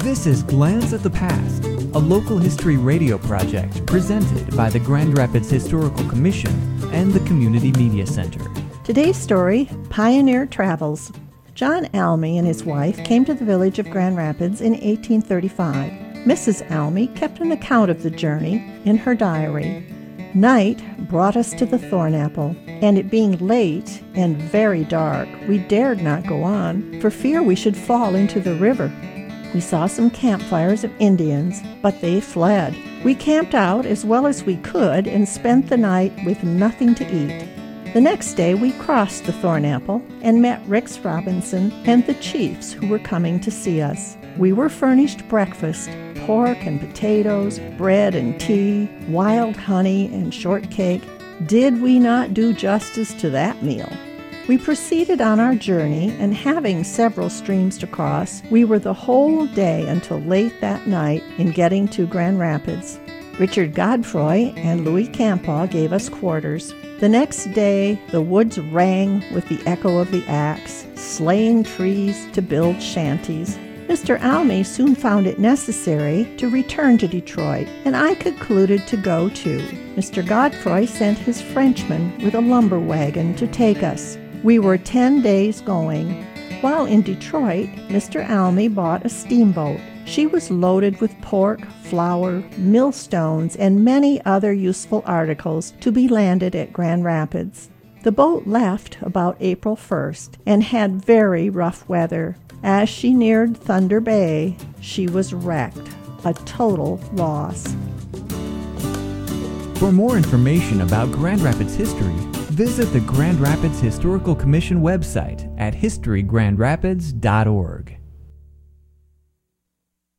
This is Glance at the Past, a local history radio project presented by the Grand Rapids Historical Commission and the Community Media Center. Today's story, Pioneer Travels. John Almy and his wife came to the village of Grand Rapids in 1835. Mrs. Almy kept an account of the journey in her diary. Night brought us to the Thornapple, and it being late and very dark, we dared not go on for fear we should fall into the river. We saw some campfires of Indians, but they fled. We camped out as well as we could and spent the night with nothing to eat. The next day we crossed the Thornapple and met Rix Robinson and the chiefs who were coming to see us. We were furnished breakfast, pork and potatoes, bread and tea, wild honey and shortcake. Did we not do justice to that meal? We proceeded on our journey, and having several streams to cross, we were the whole day until late that night in getting to Grand Rapids. Richard Godfroy and Louis Campaw gave us quarters. The next day, the woods rang with the echo of the axe, slaying trees to build shanties. Mr. Almy soon found it necessary to return to Detroit, and I concluded to go too. Mr. Godfroy sent his Frenchman with a lumber wagon to take us. We were 10 days going. While in Detroit, Mr. Almy bought a steamboat. She was loaded with pork, flour, millstones, and many other useful articles to be landed at Grand Rapids. The boat left about April 1st and had very rough weather. As she neared Thunder Bay, she was wrecked, a total loss. For more information about Grand Rapids history, visit the Grand Rapids Historical Commission website at historygrandrapids.org.